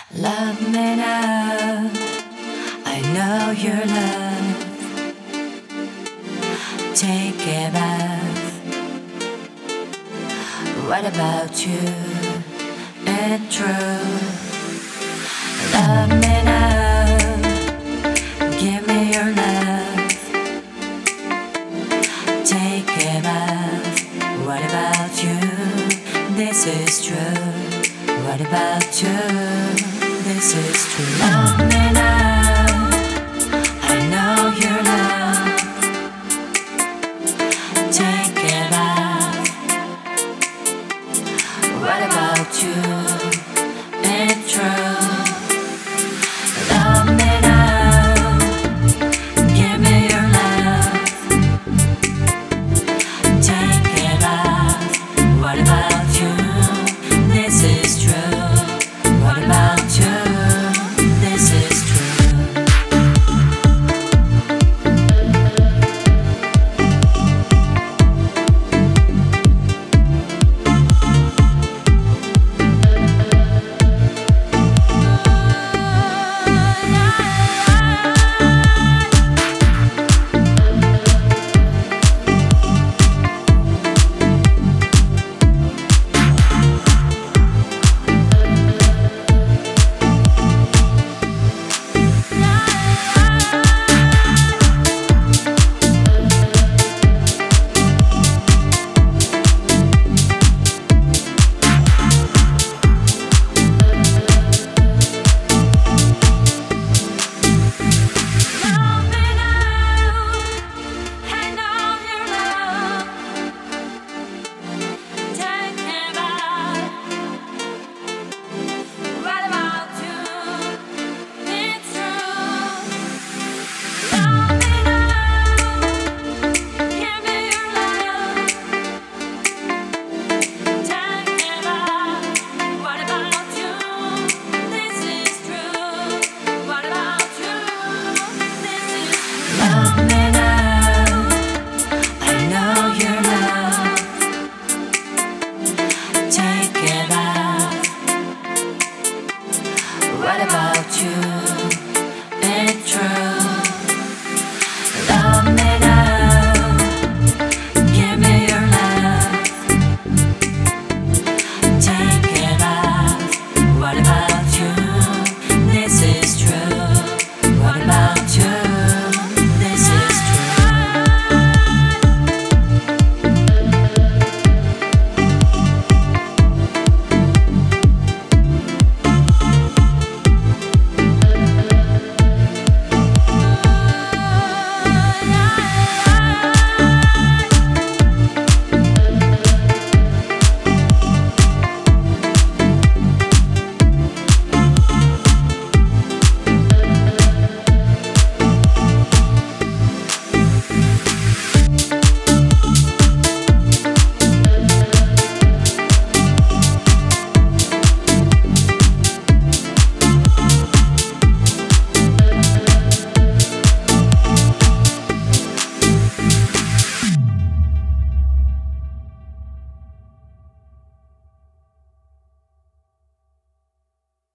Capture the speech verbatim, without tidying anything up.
Love me now, I know your love. Take a bath. What about you? It's true. Love me now, give me your love. Take a bath. What about you? This is true. What about you? This is true. Love me now, I know your love. Take a bath. What about you? It's true. Love me now, give me your love. Take a bath. What about you? This is true. What about you? This is true. Take a bath. What about you?